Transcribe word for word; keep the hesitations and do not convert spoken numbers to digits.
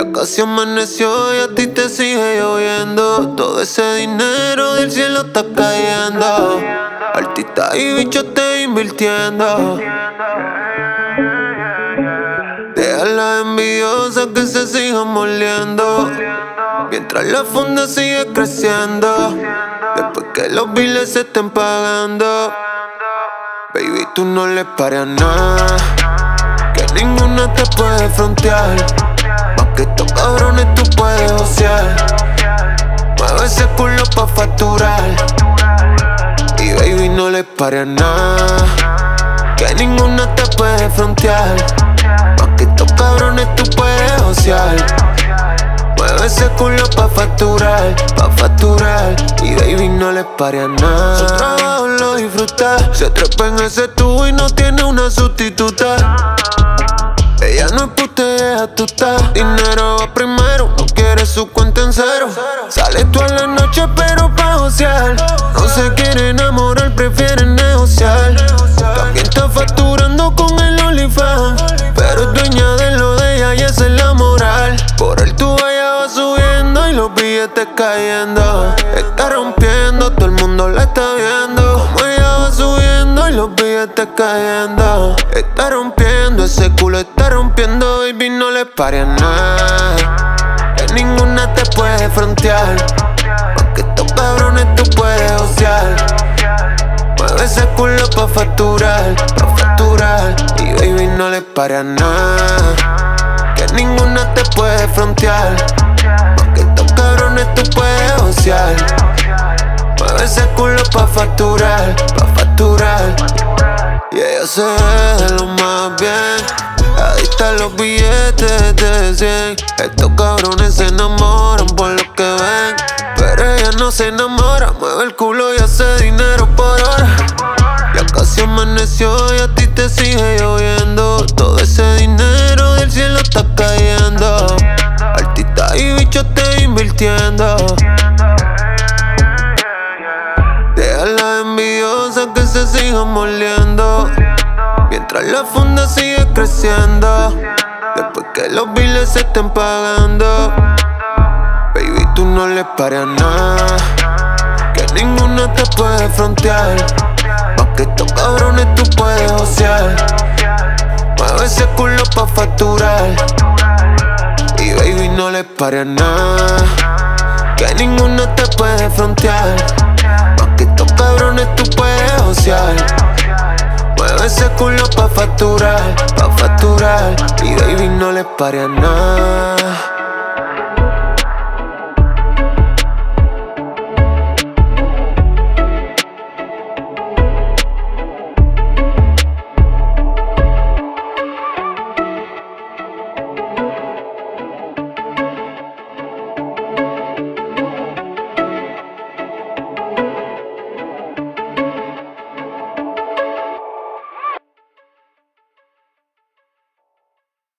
Ya casi amaneció y a ti te sigue lloviendo. Todo ese dinero del cielo está cayendo. Artista y bicho te invirtiendo. Deja la envidiosa que se siga moliendo, mientras la funda sigue creciendo. Después que los biles se estén pagando, baby, tú no le pares a nada, que ninguna te puede frontear. Más que estos cabrones tú puedes josear. Mueve ese culo pa' facturar. Y baby, no le pares a nada, que ninguna te puede frontear. Más que estos cabrones tú puedes josear. Mueve ese culo pa' facturar, pa' facturar. Y baby, no le pares a nada. Su trabajo lo disfruta, se trepa en ese tubo y no tiene una sustituta. Ella no es puta, tú estás. Dinero va primero, no quiere su cuenta en cero. Sale toda la noche pero pa' josear. No se quiere enamorar, prefiere negociar. También está facturando con el OnlyFans, pero es dueña de lo de ella y esa es la moral. Por el tubo ella va subiendo y los billetes cayendo. Está rompiendo, todo el mundo la está viendo. Como ella va subiendo y los billetes cayendo. Está rompiendo, ese culo está rompiendo. Baby, no le pares a nada, que ninguna te puede frontear. Porque estos cabrones tú puedes josear. Mueve ese culo pa' facturar, pa' facturar. Y baby, no le pares a nada, que ninguna te puede frontear. Porque estos cabrones tú puedes josear. Mueve ese culo pa' facturar, pa' facturar. Y ella se ve de lo más bien, adicta a los billetes de cien. Estos cabrones se enamoran por lo que ven, pero ella no se enamora. Mueve el culo y hace dinero por hora. Ya casi amaneció y a ti te sigue lloviendo. Todo ese dinero del cielo está cayendo. Artista y bicho te invirtiendo. Deja la envidiosa que se siga moliendo, mientras la funda sigue creciendo. Después que los biles se estén pagando, baby, tú no le pares a nada, que ninguna te puede frontear. Más que estos cabrones tú puedes josear. Mueve ese culo pa' facturar. Y baby, no le pares a nada, que ninguna te puede frontear. Más que estos cabrones tú puedes josear. Mueve ese culo pa' facturar, pa' facturar. Y baby, no le pares a nada.